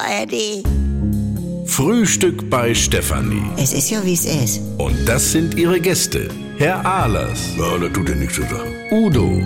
ARD. Frühstück bei Stefanie. Es ist ja, wie es ist. Und das sind ihre Gäste. Herr Ahlers. Ja, das tut ja nichts zur Sache. Udo.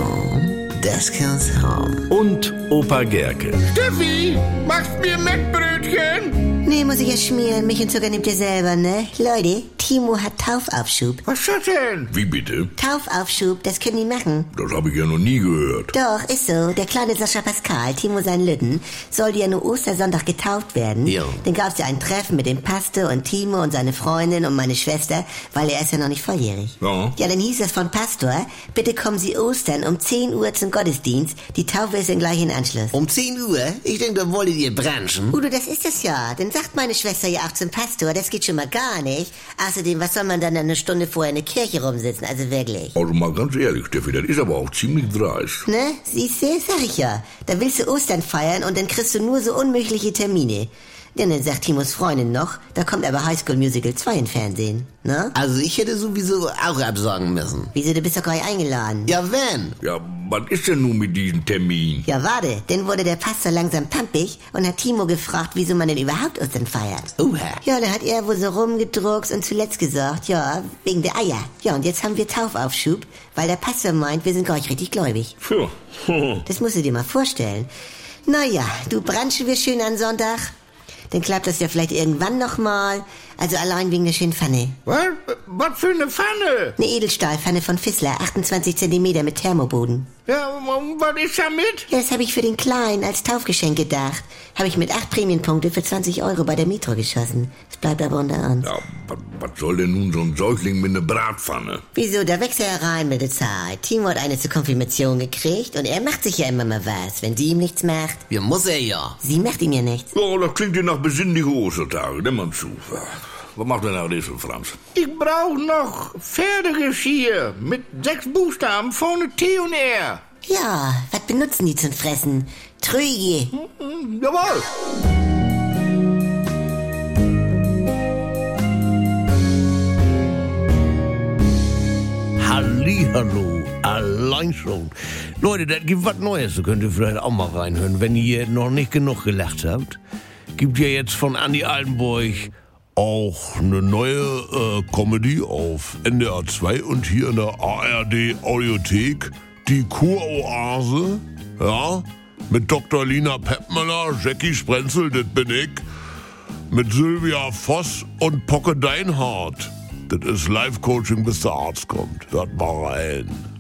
Ja, das kann's haben. Und Opa Gerke. Steffi, machst mir Mettbrötchen? Nee, muss ich ja schmieren. Milch und Zucker nehmt ihr selber, ne? Leute, Timo hat Taufaufschub. Was ist das denn? Wie bitte? Taufaufschub, das können die machen. Das habe ich ja noch nie gehört. Doch, ist so. Der kleine Sascha Pascal, Timo sein Lütten, sollte ja nur Ostersonntag getauft werden. Ja. Dann gab's ja ein Treffen mit dem Pastor und Timo und seine Freundin und meine Schwester, weil er ist ja noch nicht volljährig. Ja. Ja, dann hieß es von Pastor, bitte kommen Sie Ostern um 10 Uhr zum Gottesdienst. Die Taufe ist dann gleich in Anschluss. Um 10 Uhr? Ich denke, da wolltet ihr branchen. Udo, das ist es ja. Dann sagt meine Schwester ja auch zum Pastor, das geht schon mal gar nicht. Außerdem, was soll man dann eine Stunde vorher in der Kirche rumsitzen? Also wirklich. Also mal ganz ehrlich, Steffi, das ist aber auch ziemlich dreist. Ne? Siehst du, sag ich ja. Da willst du Ostern feiern und dann kriegst du nur so unmögliche Termine. Denn dann sagt Timos Freundin noch, da kommt aber High School Musical 2 im Fernsehen. Ne? Also ich hätte sowieso auch absagen müssen. Wieso, du bist doch gar nicht eingeladen. Ja, wenn? Ja, was ist denn nun mit diesem Termin? Ja, warte, dann wurde der Pastor langsam pampig und hat Timo gefragt, wieso man denn überhaupt Ostern feiert. Oha. Ja, dann hat er wohl so rumgedruckst und zuletzt gesagt, ja, wegen der Eier. Ja, und jetzt haben wir Taufaufschub, weil der Pastor meint, wir sind gar nicht richtig gläubig. Puh. Das musst du dir mal vorstellen. Naja, du branchen wir schön an Sonntag. Dann klappt das ja vielleicht irgendwann nochmal. Also allein wegen der schönen Pfanne. Was? Was für eine Pfanne? Eine Edelstahlpfanne von Fissler, 28 Zentimeter mit Thermoboden. Ja, und was ist damit? Ja, das habe ich für den Kleinen als Taufgeschenk gedacht. Habe ich mit 8 Prämienpunkte für 20 € bei der Metro geschossen. Es bleibt aber unter uns. Ja, was soll denn nun so ein Säugling mit einer Bratpfanne? Wieso, da wächst er rein mit der Zeit. Timo hat eine zur Konfirmation gekriegt und er macht sich ja immer mal was, wenn sie ihm nichts macht. Ja, muss er ja. Sie macht ihm ja nichts. Ja, das klingt ja nach besinnlichen Ostertage, nimm mal zu. Was macht denn alles für Franz? Ich brauche noch Pferdegeschirr mit 6 Buchstaben, vorne T und R. Ja, was benutzen die zum Fressen? Trüge. Jawohl. Hallihallo, allein schon. Leute, das gibt was Neues, da könnt ihr vielleicht auch mal reinhören, wenn ihr noch nicht genug gelacht habt. Gibt ja jetzt von Andi Altenburg auch eine neue Comedy auf NDR 2 und hier in der ARD Audiothek, die Kuroase, ja, mit Dr. Lina Peppmüller, Jackie Sprenzel, das bin ich, mit Sylvia Voss und Pocke Deinhardt. Das ist Live-Coaching, bis der Arzt kommt. Hört mal rein.